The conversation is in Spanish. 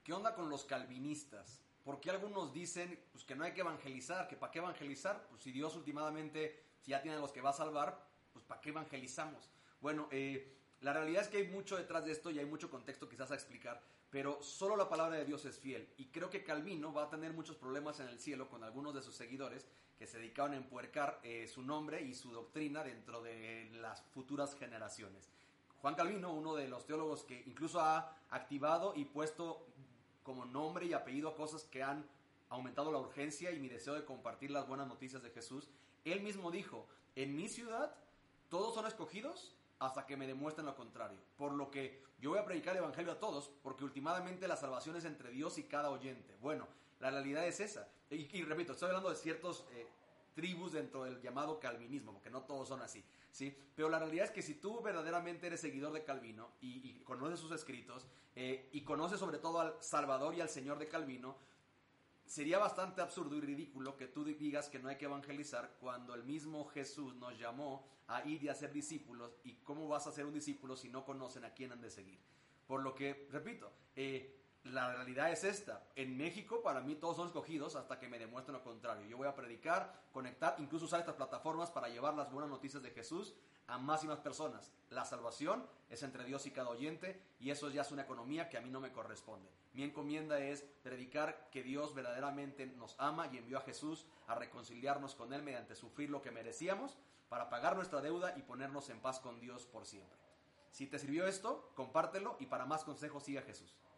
¿qué onda con los calvinistas? ¿Por qué algunos dicen pues, que no hay que evangelizar? ¿Que para qué evangelizar? Pues si Dios últimamente, si ya tiene a los que va a salvar, pues ¿para qué evangelizamos? Bueno, la realidad es que hay mucho detrás de esto y hay mucho contexto quizás a explicar, pero solo la palabra de Dios es fiel. Y creo que Calvino va a tener muchos problemas en el cielo con algunos de sus seguidores que se dedicaban a empuercar su nombre y su doctrina dentro de las futuras generaciones. Juan Calvino, uno de los teólogos que incluso ha activado y puesto como nombre y apellido a cosas que han aumentado la urgencia y mi deseo de compartir las buenas noticias de Jesús, él mismo dijo, en mi ciudad todos son escogidos hasta que me demuestren lo contrario. Por lo que yo voy a predicar el evangelio a todos, porque últimamente la salvación es entre Dios y cada oyente. Bueno, la realidad es esa. Y repito, estoy hablando de ciertos tribus dentro del llamado calvinismo, porque no todos son así, ¿sí? Pero la realidad es que si tú verdaderamente eres seguidor de Calvino y conoces sus escritos y conoces sobre todo al Salvador y al Señor de Calvino, sería bastante absurdo y ridículo que tú digas que no hay que evangelizar cuando el mismo Jesús nos llamó a ir y a ser discípulos. ¿Y cómo vas a ser un discípulo si no conocen a quién han de seguir? Por lo que, repito, la realidad es esta. En México, para mí, todos son escogidos hasta que me demuestren lo contrario. Yo voy a predicar, conectar, incluso usar estas plataformas para llevar las buenas noticias de Jesús a más y más personas. La salvación es entre Dios y cada oyente, y eso ya es una economía que a mí no me corresponde. Mi encomienda es predicar que Dios verdaderamente nos ama y envió a Jesús a reconciliarnos con Él mediante sufrir lo que merecíamos, para pagar nuestra deuda y ponernos en paz con Dios por siempre. Si te sirvió esto, compártelo, y para más consejos sigue a Jesús.